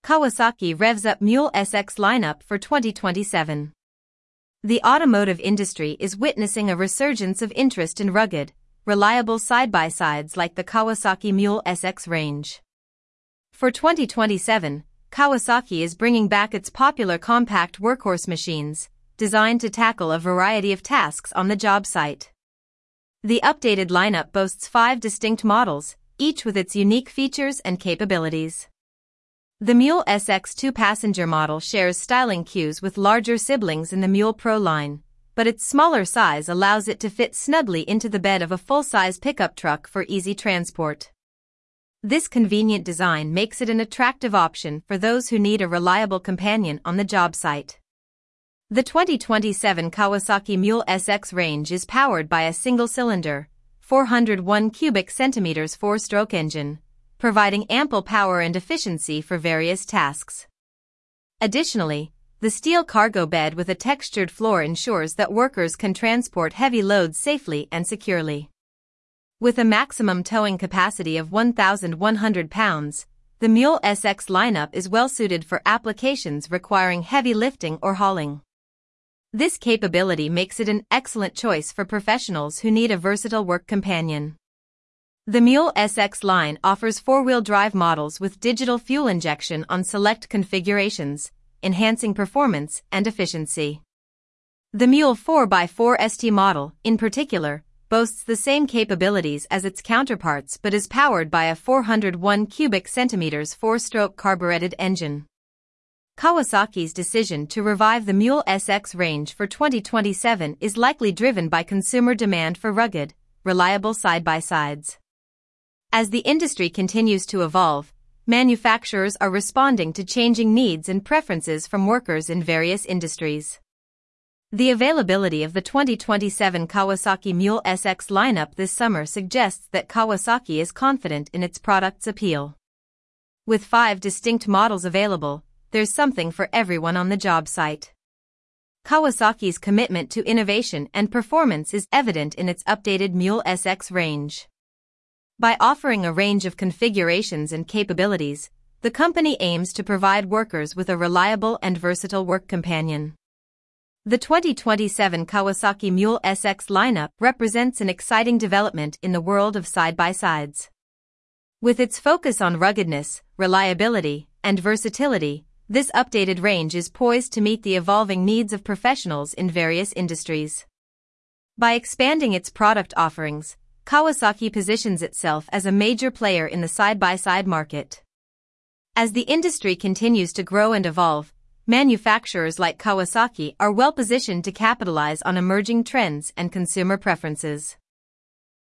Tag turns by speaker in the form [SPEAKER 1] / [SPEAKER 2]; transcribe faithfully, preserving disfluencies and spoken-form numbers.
[SPEAKER 1] Kawasaki revs up Mule S X lineup for twenty twenty-seven. The automotive industry is witnessing a resurgence of interest in rugged, reliable side-by-sides like the Kawasaki Mule S X range. For twenty twenty-seven, Kawasaki is bringing back its popular compact workhorse machines, designed to tackle a variety of tasks on the job site. The updated lineup boasts five distinct models, each with its unique features and capabilities. The Mule S X two-passenger model shares styling cues with larger siblings in the Mule Pro line, but its smaller size allows it to fit snugly into the bed of a full-size pickup truck for easy transport. This convenient design makes it an attractive option for those who need a reliable companion on the job site. The twenty twenty-seven Kawasaki Mule S X range is powered by a single-cylinder, four hundred one cubic centimeters four-stroke engine, providing ample power and efficiency for various tasks. Additionally, the steel cargo bed with a textured floor ensures that workers can transport heavy loads safely and securely. With a maximum towing capacity of one thousand one hundred pounds, the Mule S X lineup is well suited for applications requiring heavy lifting or hauling. This capability makes it an excellent choice for professionals who need a versatile work companion. The Mule S X line offers four-wheel drive models with digital fuel injection on select configurations, enhancing performance and efficiency. The Mule four by four S T model, in particular, boasts the same capabilities as its counterparts but is powered by a four hundred one cubic centimeters four-stroke carbureted engine. Kawasaki's decision to revive the Mule S X range for twenty twenty-seven is likely driven by consumer demand for rugged, reliable side-by-sides. As the industry continues to evolve, manufacturers are responding to changing needs and preferences from workers in various industries. The availability of the twenty twenty-seven Kawasaki Mule S X lineup this summer suggests that Kawasaki is confident in its product's appeal. With five distinct models available, there's something for everyone on the job site. Kawasaki's commitment to innovation and performance is evident in its updated Mule S X range. By offering a range of configurations and capabilities, the company aims to provide workers with a reliable and versatile work companion. The twenty twenty-seven Kawasaki Mule S X lineup represents an exciting development in the world of side-by-sides. With its focus on ruggedness, reliability, and versatility, this updated range is poised to meet the evolving needs of professionals in various industries. By expanding its product offerings, Kawasaki positions itself as a major player in the side-by-side market. As the industry continues to grow and evolve, manufacturers like Kawasaki are well positioned to capitalize on emerging trends and consumer preferences.